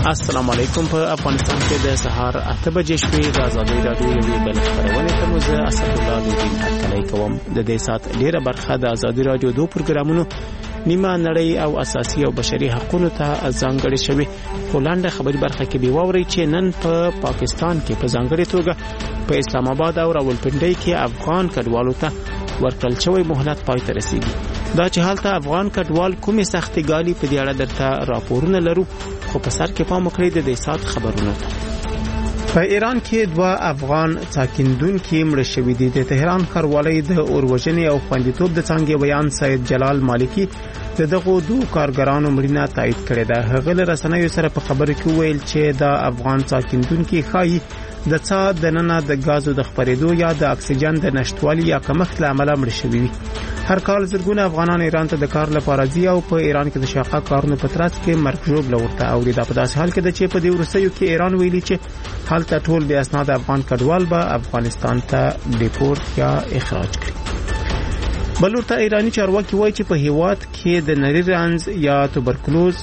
السلام علیکم. په افغانستان کې د سهار 8 بجې شپې د ازادي رادیو یوې بل خبرونه ته مو زه اسد الله لودین هرکلی کوم. د دې سات ډیره برخه د ازادي رادیو دوه پروګرامونو نیمه نړۍ او اساسي او بشري حقوقو ته ځانګړې شوی. هولنډ خبري برخه کې به ووري چې نن په پاکستان کې په ځانګړې توګه په اسلام آباد او راولپنډي کې افغان کډوالو ته ورکړل شوی مهلت پای ته رسیدي. دا چې حالت افغان کډوال کومه سختي ګالي په دې اړه درته راپورونه لرو، خو په سر کې پام وکړئ د دې سات خبرونه ته. په ایران کې دوه افغان ساکندونکو مړ شوي دي. د تهران ښاروالۍ د اوروژنې او خوندیتوب د څنګه بیان سید جلال مالکی دغه دوه کارګرانو مړینه تایید کړې ده. هغه له رسنیو سره په خبرو کې ویل چې دا افغان ساکندونکو خایي د څا د ننه د غازو د خپرېدو یا د اکسیجن د نشټوالي یا کمښت له امله مړ شوي وي. هر کال زرګونه افغانان ایران ته د کار لپاره ځي او په ایران کې د شاقه کارونو په ترڅ کې مرګ ژوبله ورته اوري. دا په داسې حال کې ده چې په دې وروستیو کې ایران ویلي چې هلته ټول بې اسناد افغان کډوال به افغانستان ته ډیپورت یا اخراج کړي. بل ورته ایرانی چارواکي وایي چې په هیواد کې د نری رنځ یا توبرکلوز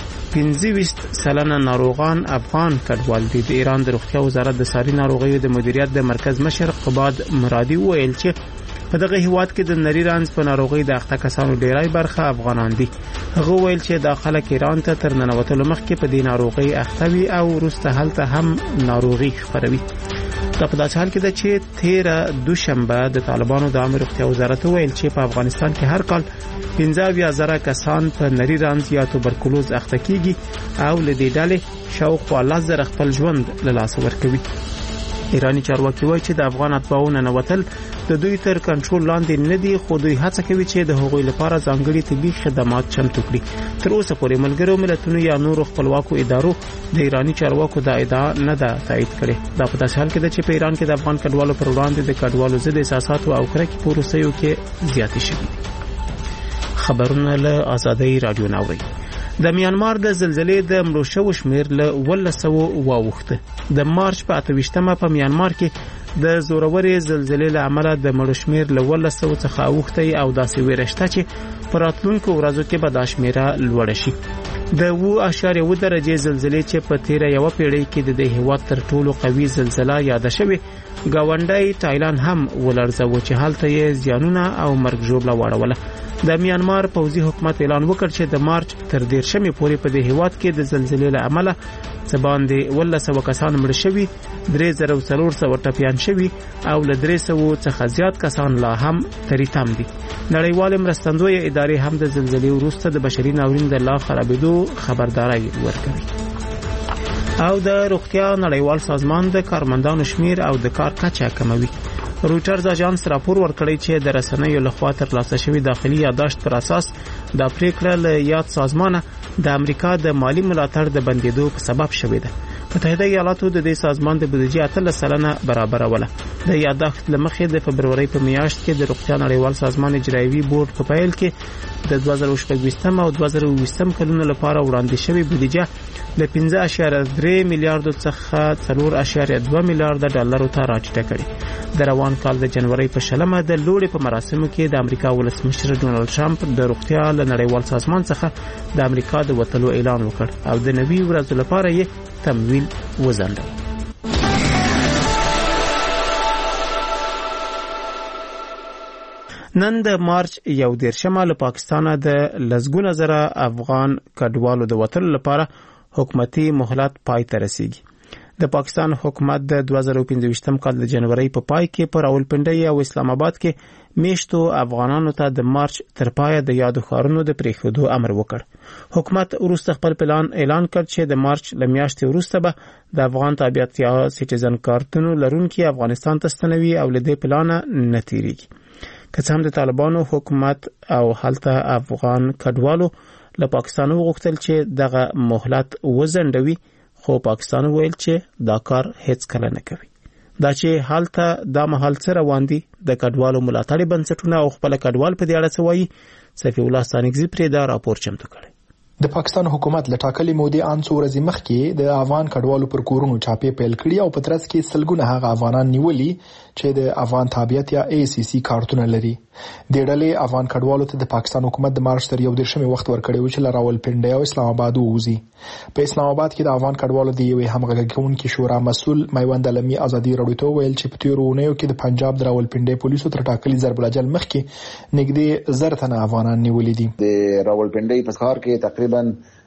25 سلنه ناروغان افغان کډوال دي. د ایران د روغتیا وزارت د ساري ناروغیو د مدیریت د مرکز مشر قباد مرادي ویل چې په دغه هیواد کې د نری رنځ په ناروغي د اخته کسانو ډیری برخه افغانان دي. هغه ویل چې داخله ایران ته تر ننوتلو مخکې په دې ناروغي اخته وي او وروسته هلته هم ناروغي خپروي. دا په داسې حال کې ده چې 13 دوشنبه د طالبانو د عامه روغتیا وزارت ویل چې په افغانستان کې هر کال 15,000 کسان په نری رنځ یا توبرکلوز اخته کیږي او له دې ډلې شاوخوا 10,000 خپل ژوند له لاسه ورکوي. ایرانی چارواکي وایي چې د افغان اتباعو ننوتل د دوی تر کنټرول لاندې نه دي، خو دوی هڅه کوي چې د هغوی لپاره ځانګړي طبي خدمات چمتو کړي. تر اوسه پورې ملګرو ملتونو یا نورو خپلواکو ادارو د ایرانی چارواکو د ادعا نه ده تایید کړې. دا په داسې حال کې ده چې په ایران کې د افغان کډوالو پر وړاندې د کډوالو ضد احساساتو او کرکې په وروستیو کې زیاتې شوې. خبرونه له ازادي رادیو ناوړي. د میانمار د زلزلې د مړو شوو شمیر له 100 واوښته. د مارچ په 28مه په میانمار کې د زورورې زلزلې له امله د مړو شمیر له 100 څخه اوښته او داسې ویرشته چې په راتلونکو ورځو کې به دا شمیره لوړه شي. د 7.1 درجې زلزلې چې په تیره یو پیړۍ کې د هیواد تر ټولو قوي زلزلہ یاد شوه گاونډي تایلند هم ولړزاوه چې هلته یې زیانونه او مرګ ژوبله واړوله. د میانمار پوځي حکومت اعلان وکړ چې د مارچ تر 13مې پورې په دې هیواد کې د زلزلې له امله څه باندې 100 کسان مړ شوي، 3400 ټپیان شوي او له 300 څخه زیات کسان لا هم تریتم دي. نړیوال مرستندوی ادارې هم د زلزلې وروسته د بشري ناورین د لا خرابېدو خبرداري ورکوي. او د روغتیا نړیوال سازمان د کارمندانو شمیر او د کار کچه کموي. رویټرز اژانس راپور ورکړی چې د رسنیو لخوا ترلاسه شوی داخلي یادداشت پر اساس د پریکړه له یاد سازمان د امریکا د مالی ملاتړ د بندیدو په سبب شوې ده. متحده ایالاتو د دې سازمان د بودیجې 8% برابروله. د یادداشت لمخې د فبرورۍ په میاشت کې د روغتیا نړیوال سازمان اجرایوي بورډ په پیل کې د 2016 او 2020 کلونو لپاره وړاندې شوی بودیجه له 15.3 میلیارډ څخه 4.2 میلیارډ ډالرو ته راټیټه کړې. د روان کال د جنوري په 20 د لوړې په مراسمو کې د امریکا ولسمشر ډونالد ټرمپ د روغتیا له نړیوال سازمان څخه د امریکا د وټلو اعلان وکړ او د نوي ورځو لپاره یې تمویل وزنده. نن د مارچ 1 له پاکستانه د لزګونه زره افغان کډوالو د وټلو لپاره حکومتي مهلت پای ته رسیږي. د پاکستان حکومت د 2015 کال د جنوري په پای کې پر راولپنډي او اسلام آباد کې میشتو افغانانو ته د مارچ تر پای د یادو ښارونو د پریښودو امر وکړ. حکومت وروسته خپل پلان اعلان کړ چې د مارچ له میاشتې وروسته به د افغان تابعیت یا سټیزن کارتونو لرونکي افغانستان ته ستنوي او له دې پلان نه تیریږي. که څه هم د طالبانو حکومت او هلته افغان کډوالو له پاکستان وغوښتل چې دغه مهلت وزندوي، خو پاکستان ویل چې دا کار هیڅ کله نه کوي. دا چې هلته دا مهال سره روان دي د کډوالو ملاتړي بنسټونه او خپل کډوال په دې اړه څه وایي، صفی الله ستانکزی پرې دا راپور چمتو کړی. د پاکستان حکومت له ټاکلې مودې ان څو ورځې مخکې د افغان کډوالو پر کورونو چاپې پیل کړي او په ترڅ کې سلګونه هغه افغانان نیولي چې د افغان تابعیت یا ACC کارتونه لري. د ډلې افغان کډوالو ته د پاکستان حکومت د مارچ تر 11 وخت ورکړی و چې له راولپنډۍ او اسلام آباد ووزي. په اسلام آباد کې د افغان کډوالو د یوې همغږي کوونکې شورا مسؤل میوند علمي ازادي راډیو ته ویل چې په تیرو اونیو کې د پنجاب د راولپنډۍ پولیسو تر ټاکلي ضرب الاجل مخکې نږدې 1000 تنه افغانان نیولي دي. د راولپنډۍ په ښار کې تقریبا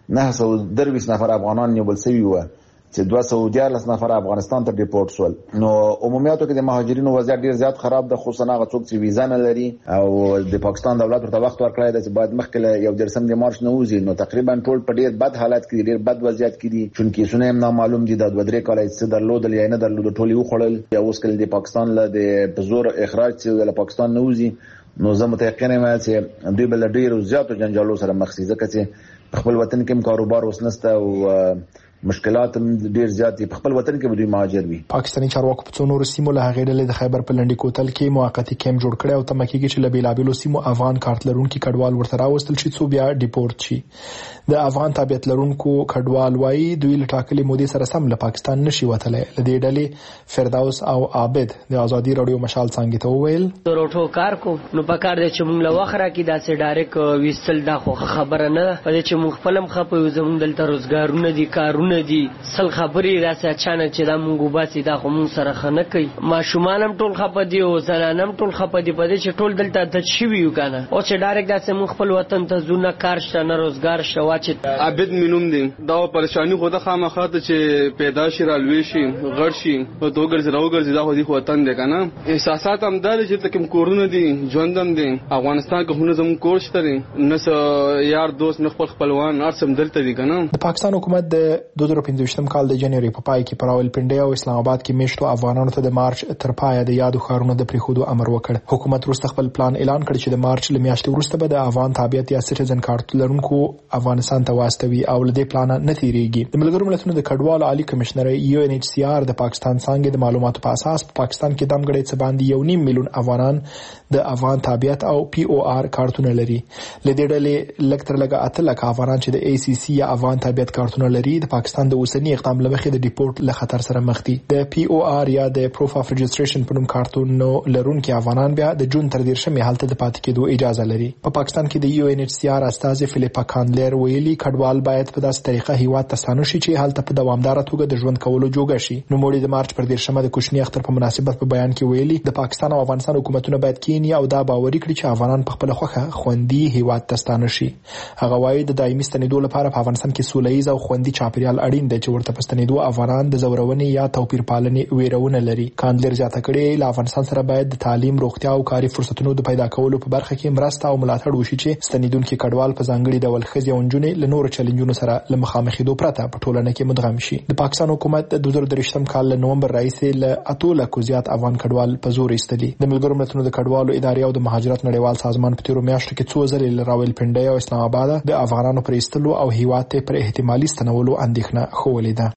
923 نفر افغانان نیول شوي و چې 214 نفر افغانستان ته ډیپورټ شول. نو عمومیاتو کې د مهاجرینو وضعیت ډیر زیات خراب ده، خصوصا هغه څوک چې ویزا نه لري او د پاکستان دولت ورته وخت ورکړی دی چې باید مخکې یو درسم د مارچ نه وځي. نو تقریبا ټول په ډیر بد حالت کې ډیر بد وضعیت کې دي، چون کیسونه هم نامعلوم دي. د 2-3 کال څه درلودل یا نه درلود ټول یو خړل یا اوس کله د پاکستان له د زور اخراج چې د پاکستان نه وځي. نو زه متيقن یم چې دوی بل ډیر زیاتو جنجالو سره مخ شي، ځکه چې خپل وطن کې کاروبار وسنسته او مشکلات ډیر زیات دي. په خپل وطن کې دوی مهاجر وي. پاکستاني چارواکو په څو نورو سیمو له هغې ډلې د خیبر په لنډي کوتل کې موقتی کیمپ جوړ کړی او تمه کېږي چې له بېلابېلو سیمو افغان کارت لرونکي کډوال ورته راوستل شي څو بیا ډیپورټ شي. د افغان تابعیت لرونکو کډوال وایي دوی له ټاکلې مودې سره سم له پاکستان نشي وتلی. له دې ډلې فردوس او عابد د ازادي راډیو مشال څانګې ته وویل روټو کار کو نو پکار دی چې موږ له وخره کې داسې ډایرک ویستل دا خو خبره نه ده، په دې چې موږ خپلم خپو زموږ دلته روزګارونه دي، کارونه دي، سل خبرې راسه اچانک چې دا مونږ وباسي دا خو مونږ سره خنه کوي. ماشومانم ټول خپه دي او زنانم ټول خپه دي په دې چې ټول دلته د شوي یو کنه او چې ډایرک داسې مونږ خپل وطن ته زونه کار شته نه روزګار شته واچ عابد مينوم دي. دا پریشانی خو د خامخا ته چې پیدا شي رالوي شي غړ شي په دوګر زراو ګرځي دا خو دي وطن دی کنه. احساسات هم دار چې تکم کورونه دي ژوندم دي. افغانستان کې هونه زموږ کور شته نس یار دوست نه خپلوان ارسم دلته دي کنه. د پاکستان حکومت د 2015 کال د جنوري په پای کې پر راولپنډۍ او اسلام آباد کې میشتو افغانانو ته د مارچ تر پایه د یادو ښارونو د پریښودو امر وکړ. حکومت وروسته خپل پلان اعلان کړ چې د مارچ له میاشتې وروسته به د افغان تابعیت یا سټیزن کارت لرونکو افغانستان ته واستوي او له دې پلان نه تیریږي. د ملګرو ملتونو د کډوالو عالی کمشنر UNHCR د پاکستان څنګه د معلوماتو په اساس په پاکستان کې دمګړې څه باندې 1.5 میلیون افغانان د افغان تابعیت او POR کارتونه لري. له دې ډلې لکتر لګه 8 لک افغانان چې د ACC یا افغان تابعیت کارتونه لري د پاکستان د اوسنی اقدام لمخې د ډیپورټ له خطر سره مخ دي. د POR یا د پروف اف رجستریشن په نوم کارتونو لرونکي افغانان بیا د جون تر 10 هلته د پاتې کېدو اجازه لري. په پاکستان کې د UNHCR استاذ فلیپا کاندلر ویلي کډوال باید په داسې طریقه هیواد ته ستانه شي چې هلته په دوامدار توګه د ژوند کولو جوګه شي. نو موږ د مارچ پر 10 د کوچنی اختر په مناسبت په بیان کې ویلي د پاکستان او افغانستان حکومتونه باید کینی او دا باوري کړي چې افغانان په خپل خوخه خوندي هیواد ته ستانه شي. هغه وایي د دایمي ستنېدو لپاره په افغانستان کې سولهییز او خوندي چاپیریال اړین دی چې ورته پستنېدو افغانان د زورونې یا توپیر پالنې ویرونه لري. کاندلر زیاته کړې له افغانستان سره باید د تعلیم، روغتیا او کاري فرصتونو د پیدا کولو په برخه کې مرسته او ملاتړ وشي چې ستنېدونکي کډوال په ځانګړي ډول ښځې او نجونې له نورو چیلنجونو سره له مخامخېدو پرته په ټولنه کې مدغم شي. د پاکستان حکومت د 2023 کال له نومبر راهیسې له 8 لکو زیات افغان کډوال په زور ایستلي. د ملګرو ملتونو د کډوالو ادارې او د مهاجرت نړیوال سازمان په تیرو میاشتو کې څو ځلې له راولپنډۍ او اسلام آباد د افغانانو پر ایستلو او هیواد ته پر احتمالي ستنولو اندېښنه ښودلې ده.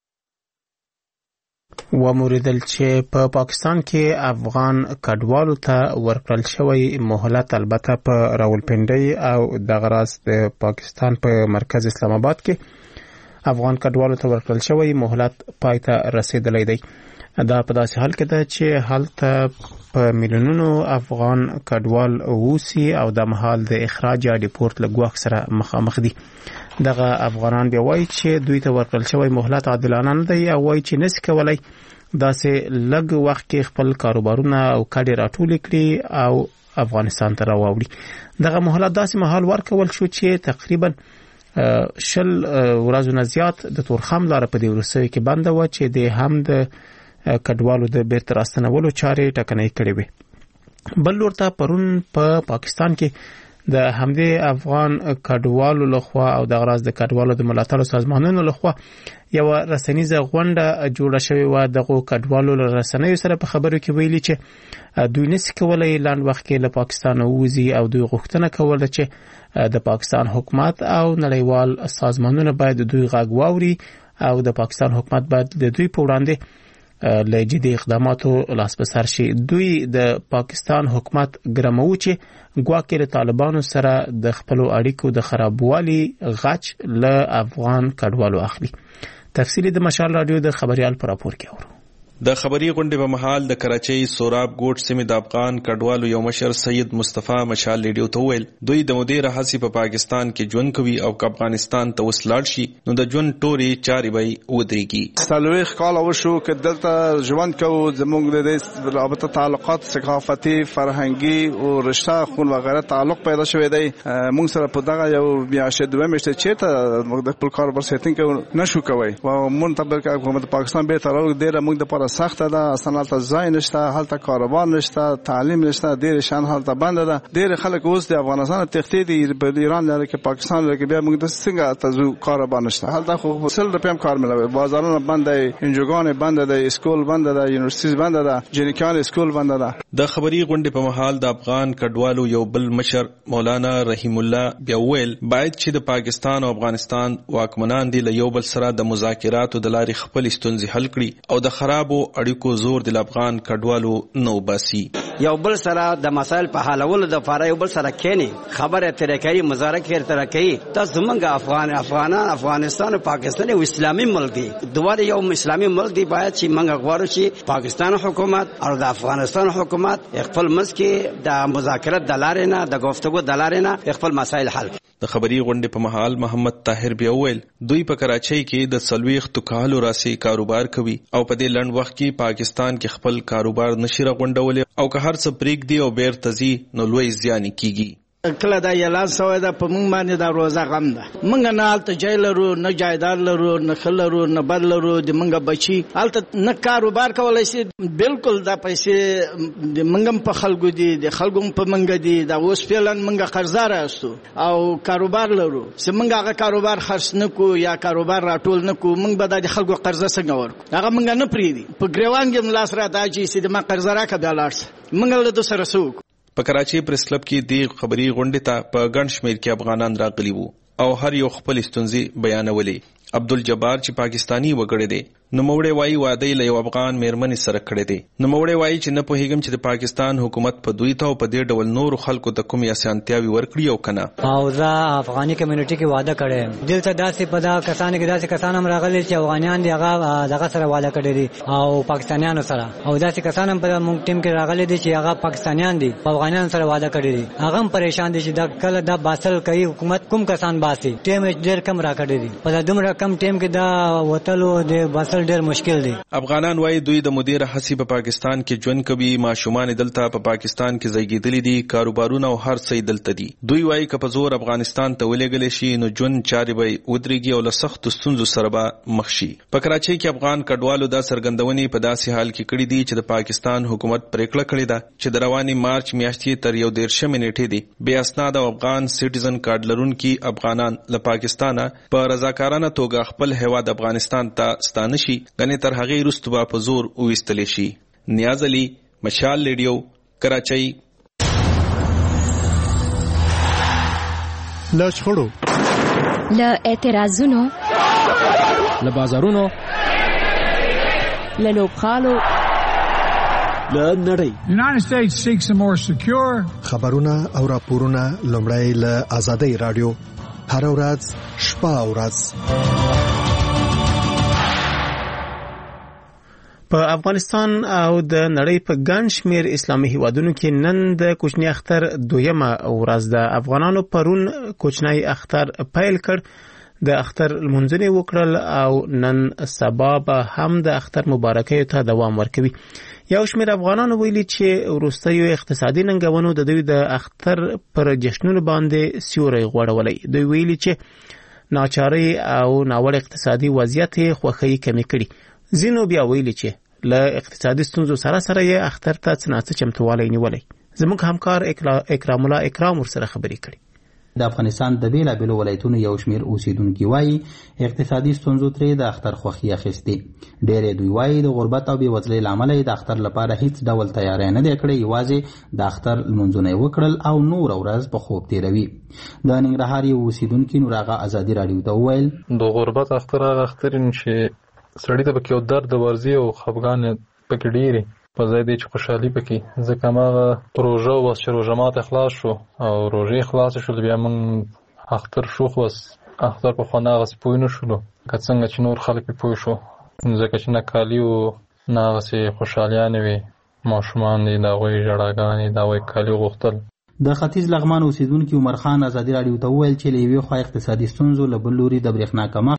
وموریدل چې په پاکستان کې افغان کډوالو ته ورکړل شوی مهلت البته په راولپنډۍ او د غراس د پاکستان په مرکز اسلام آباد کې افغان کډوالو ته ورکړل شوی مهلت پای ته رسیدلی دی. دا په داسې حال کې ده چې هلته په میلیونونو افغان کډوال اوسي او د مهال د اخراج یا ډیپورټ له ګواښ سره مخامخ دي. دغه افغانان بیا وایي چې دوی ته ورکړل شوی مهلت عادلانه نه دی او وایي چې نشي کولی داسې لږ وخت کې خپل کاروبارونه او کډې راټولې کړي او افغانستان ته راوړي. دغه مهلت داسې مهال ورکول شو چې تقریبا 10 ورځې نه زیات د تورخم لاره په دې وروستیو کې بنده وه چې د هم د کډوالو د بیرته راستنولو چارې ټکنۍ کړې وې. بل لور ته پرون په پاکستان کې د همدې افغان کډوالو لخوا او د غراس د کډوالو د ملاتړ سازمانونو لخوا یو رسنیزه غونډه جوړه شوې و. دغه کډوالو له رسنیو سره په خبرو کې ویلي چې دوی نشي کولای لاند وخت کې له پاکستان ووزي او دوی غوښتنه کوله چې د پاکستان حکومت او نړیوال سازمانونه باید دوی غږ واوري او د پاکستان حکومت باید د دوی په وړاندې له جدي اقداماتو لاس په سر شي. دوی د پاکستان حکومت ګرمو چې ګواکې له طالبانو سره د خپل اړیکو د خرابوالي غچ له افغان کډوالو اخلي. تفصیلی د مشال رادیو د خبريال پر راپور کې اورو. د خبري غونډې په محل د کراچۍ سوراب ګوټ سیمې د افغان کډوالو یو مشر سید مصطفی مشال ریډیو ته ویل دوی د مدیر حسی په پاکستان کې ژوند کوي او افغانستان ته وسلاړ شي نو د ژوند ټوري چاري به ودرېږي. سلويخ کال وشو چې دلته ژوند کوو زموږ د رابطه تعلقات ثقافتي فرهنګي او رشته خون وغیرہ تعلق پیدا شوی دی. موږ سره په دغه یو میاشت دوه میاشتې چې موږ د خپل کاروبار سیټینګ کوو نشو کوي او مونږ ته حکومت پاکستان به تر ډیره موږ د سخت ده اصلا ته ځای نشته هلته کاروبار نشته تعلیم نشته ډیر شان هلته بند ده ډیر خلک اوس د افغانستان تختی دي په ایران لري کې پاکستان لري کې بیا موږ د څنګه تاسو کاروبار نشته هلته خو سل روپیم کار ملوي بازارونه بند دي انجوګان بند دي اسکول بند ده یونیورسيټي بند ده جنکان اسکول بند ده. د خبري غونډې په محل د افغان کډوالو یو بل مشر مولانا رحیم الله بیا ویل باید چې د پاکستان او افغانستان واکمنان دي له یو بل سره د مذاکراتو د لارې خپل ستونزې حل کړي او د خرابو اړیکو زور د افغان کډوالو نو باسي. یو بل سره د مسایل په حلولو د لپاره یو بل سره کېنی خبره ترې کوي مذاکره ترې کوي. تاسو موږ افغانستان او پاکستان یو اسلامي ملک دی دوه یو اسلامي ملک دی باید چې موږ غواړو چې پاکستان حکومت او د افغانستان حکومت خپل مسکه د مذاکرات د لارې نه د گفتگو د لارې نه خپل مسایل حل. د خبري غونډې په محل محمد طاهر بیا ویل دوی په کراچۍ کې د سلويخ کالو راسي کاروبار کوي او په دې لنډ وخت کې پاکستان کې خپل کاروبار نشي راغونډول او که هر څه پریک دی او بیرته ځي نو لوی زیان کیږي. کله دا اعلان شوی دا په موږ باندې دا روزه غم ده. موږ نه هلته جای لرو نه جایداد لرو نه ښه لرو نه بد لرو د موږ بچي هلته نه کاروبار کولی شي بالکل دا پیسې د موږ هم په خلکو دي د خلکو هم په موږ دي دا اوس فعلا موږ قرضدار یاستو او کاروبار لرو چې موږ هغه کاروبار خرڅ نه کو یا کاروبار راټول نه کو موږ به د خلکو قرضه څنګه ورکو هغه موږ نه پرېږدي په ګریوان کې ملاس را دا چې د ما قرضه راکړه بیا لاړ شي موږ له دوی سره څه وکړو. په کراچۍ پریس کلب کې د خبري غونډې ته په ګڼ شمېر کې افغانان راغلي وو او هر یو خپل ستونزې بیانولې. عبدالجبار چې پاکستانی وګړی دی نوموړی وایي واده له یو افغان میرمنې سره کړی دی. نوموړی وایي چې نه پوهیږم چې د پاکستان حکومت په دوی ته او په دې ډول نور خلکو ته کومې اسانتیاوې ورکړي او کنه. او زه افغاني کمیونټي کې واده کړی دلته داسې په دا کسان کې داسې کسان هم راغلي چې افغانیان دي هغه دغه سره واده کړی دي او پاکستانیانو سره او داسې کسان هم په موږ ټیم کې راغلي دي چې هغه پاکستانیان دي په افغانیانو سره واده کړی دي هغه هم پریشان دي چې دا کله دا باسل کوي حکومت کوم کسان باسي ټیم ډېر کم راکړي دي په دومره کم ټیم کې دا وتلو د باسل ډېر مشکل دی. افغانان وایي دوی د مدیر حسی په پاکستان کې ژوند کوي ماشومان دلته په پاکستان کې زیږیدلي دي کاروبارونه او هر څه دلته دي. دوی وایي که په زور افغانستان ته ولېږل شي نو ژوند چارې به ودرېږي او له سختو ستونزو سره به مخ شي. په کراچۍ کې افغان کډوالو دا څرګندونې په داسې حال کې کړې دي چې د پاکستان حکومت پریکړه کړې ده چې د رواني مارچ میاشتې تر 11 نیټې دي بې اسناد او افغان سټیزن کارت لرونکي افغانان له پاکستانه په رضاکارانه توګه خپل هیواد افغانستان ته ستانه شي غني تر هغه وروسته به په زور وویستل شي. نیاز علي مشال ریډیو کراچۍ. له شخړو له اعتراضونو له بازارونو له لوبغالو له نړۍ United States seeks a more secure خبرونه او راپورونه لومړی له آزادۍ رادیو هر ورځ شپه او ورځ. په افغانستان او د نړۍ په ګڼ شمېر اسلامي هیوادونو کې نن د کوچني اختر دویمه ورځ ده. افغانانو پرون کوچنی اختر پیل کړ د اختر لمونځونه وکړل او نن سبا به هم د اختر مبارکۍ ته دوام ورکوي. یو شمېر افغانانو ویلي چې وروستیو اقتصادي ننګونو د دوی د اختر پر جشنونو باندې سیوری غوړولی. دوی ویلي چې ناچارۍ او ناوړه اقتصادي وضعیت خوښۍ کمې کړي. ځینو بیا ویلي چې له اقتصادي ستونزو سره سره یې اختر ته څه ناڅه چمتووالی نیولی. زموږ همکار اکرام الله اکرام ورسره خبرې کړي. د افغانستان د بیلابیلو ولایتونو یو شمیر اوسیدونکي وایي اقتصادي ستونزو ترې د اختر خوښي اخیستې. ډېری دوی وایي د غربت او بېوزلۍ له امله د اختر لپاره هیڅ ډول تیاری نه دی کړی یوازې د اختر لمونځونه یې وکړل او نور ورځ په خوب تېروي. د ننګرهار یو اوسیدونکي نور هغه ازادي راډیو ته وویل د غربت اختر هغه اختر چې سړی ته پکې یو درد ورځي او خفګان پکې ډېرې په ځای دی چې خوشحالي پکې. ځکه هماغه روژه وس چې روژه ماته خلاص شو او روژې خلاصې شول، بیا موږ اختر شو، خو اختر په خوا هغسې پوه نه شولو که څنګه چې نور خلک پې پوه شو، ځکه چې نه کالي وو نه هغسې خوشحالیانې وې. ماشومان دي د هغوی ژړاګانې د هغوی کالي غوښتل. د ختیځ لغمان اوسیدونکي عمر خان ازادي راډیو ته وویل چې له یوې خوا اقتصادي ستونزو له بل لوري د برېښنا کمښت